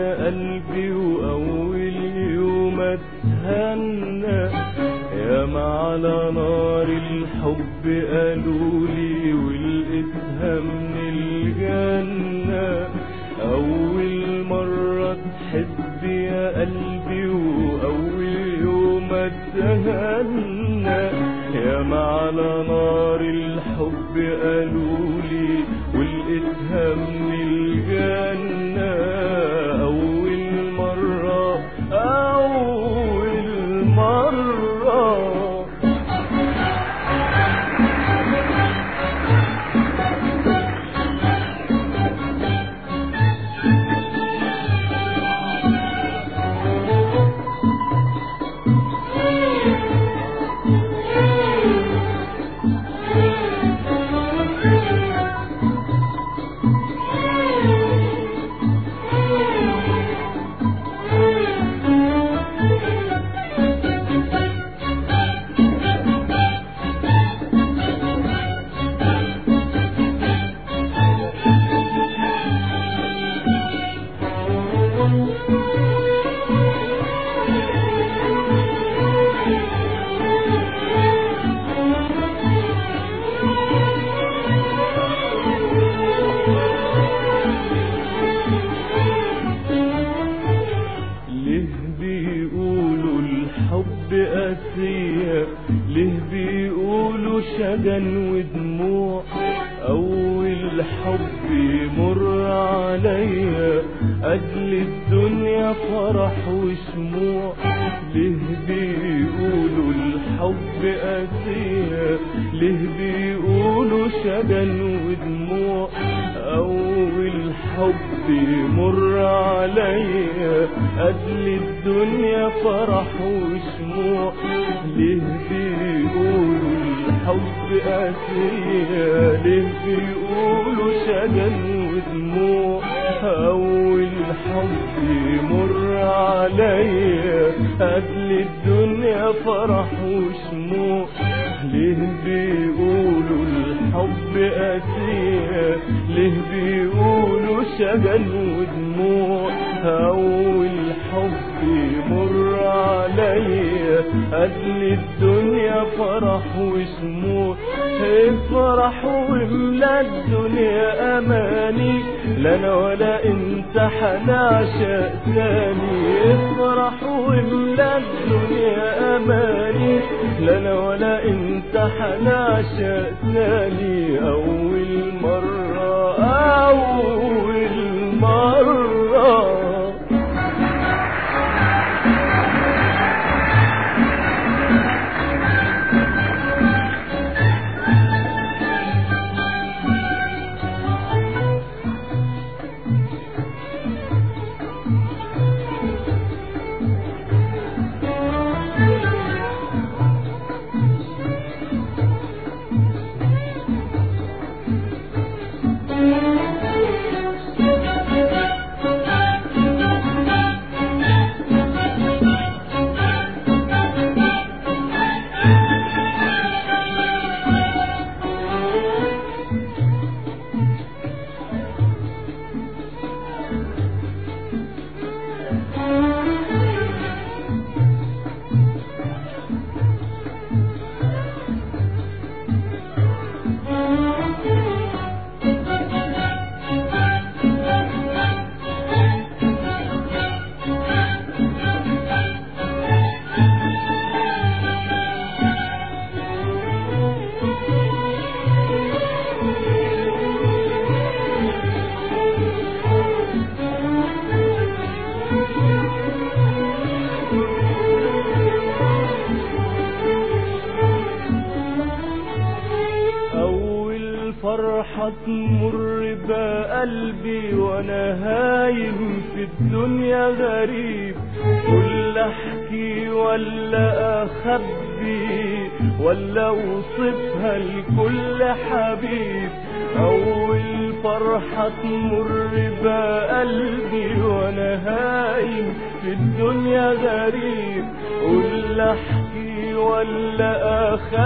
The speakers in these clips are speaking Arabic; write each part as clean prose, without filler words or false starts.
يا قلبي وأول يوم اتهنى، ياما على نار الحب قالولي ولقيتها من الجنة. أول مرة تحب يا قلبي وأول يوم اتهنى، ياما على نار الحب قالولي ولقيتها من الجنة. أول مرة أول مرة قاسية، ليه بيقولوا شجن ودموع؟ أول حب يمر عليا أجل الدنيا فرح وشموع. ليه بيقولوا الحب قاسية، ليه بيقولوا شجن ودموع؟ أول حب يمر عليا أجل الدنيا فرح وشموع. ليه بيقولوا الحب قاسية، ليه بيقولوا شجن ودموع؟ أول حب يمر عليا أجل الدنيا فرح وشموع. ليه بيقولوا الحب قاسية، ليه بيقولوا شجن ودموع؟ أول حب يمر عليا أجل الدنيا فرح وشموع. افرح واملا الدنيا أماني، لا أنا ولا أنت حنعشق تاني. افرح واملا الدنيا أماني، لا أنا ولا أنت حنعشق تاني. أول مرة أول مرة فرحة تمر بقلبي وانا هايم في الدنيا غريب. قول احكي ولا اخبي ولا اوصفها لكل حبيب. اول فرحة تمر بقلبي وانا هايم في الدنيا غريب. قول احكي ولا اخبي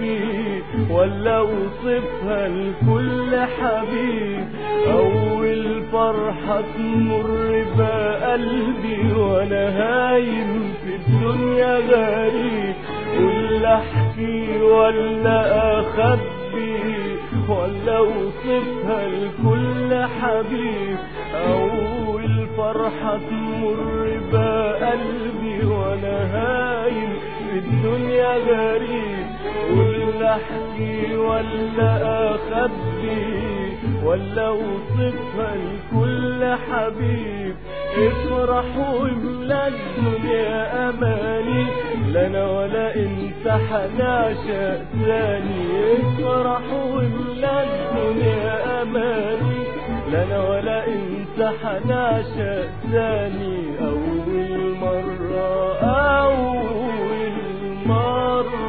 أخبي ولا أوصفها لكل حبيب. أول فرحة تمر بقلبي وأنا هايم في الدنيا غريب، ولا أحكي ولا أخبي ولا أوصفها لكل حبيب. أول فرحة تمر بقلبي وأنا هايم في الدنيا غريب، ولا أحكي ولا أخبي ولا أوصفها لكل حبيب. افرح واملا الدنيا أماني، لا أنا ولا أنت حنعشق ثاني. افرح واملا الدنيا أماني، لا أنا ولا أنت حنعشق ثاني. أول مرة أول مرة.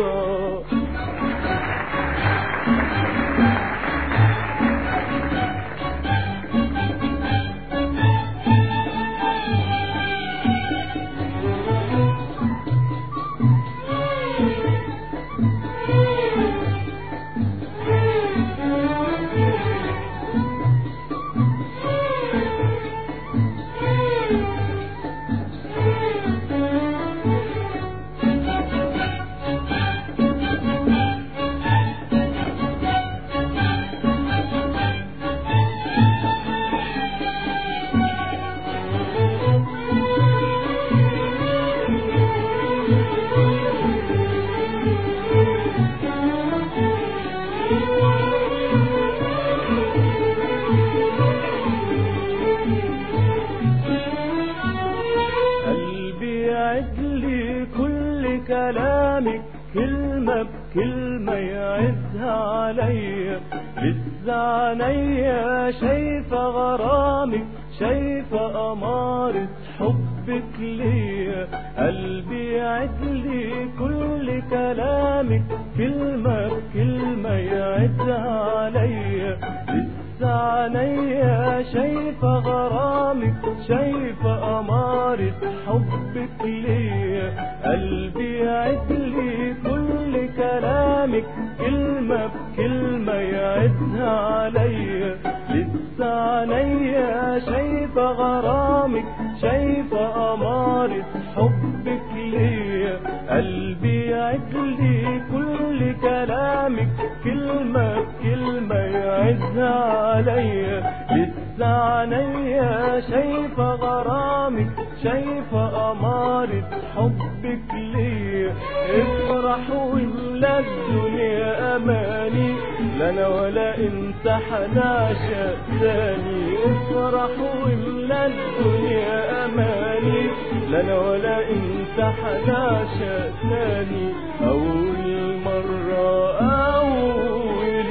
كلامك كلمة بكلمة يعزها عليا، لسه عينيا شايفة غرامك، شايفة أمارة حبك ليا. قلبي يعدلي كل كلامك كلمة بكلمة يعزها عليا، لسه عينيا شايفة غرامك، شايفة أمارة حبك ليا. قلبي يعدلي كل كلامك كلمة بكلمة يعدها عليا، لسه عينيا شايفة غرامك، شايفة أمارة حبك ليا. قلبي يعدلي كل كلامك كلمة بكلمة يعدها عليا، لسه عينيا شايفة غرامك، شايفة أمارة حبك ليا. افرح واملا الدنيا أماني، لا أنا ولا أنت حنعشق ثاني. افرح واملا الدنيا أماني، لا أنا ولا أنت حنعشق ثاني. أول مرة أول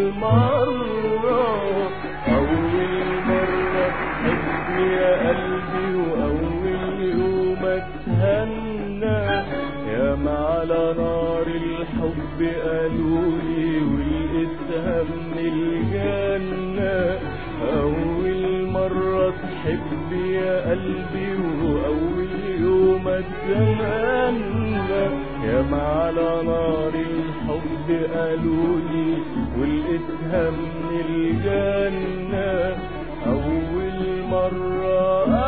مرة أول مرة تحبني يا قلبي، وأول يوم أتهنى ياما على نار الحب قالولي ولقيتها من الجنة. أول مرة تحبي يا قلبي، وأول يوم أتهنى ياما على نار الحب قالولي ولقيتها من الجنة. أول مرة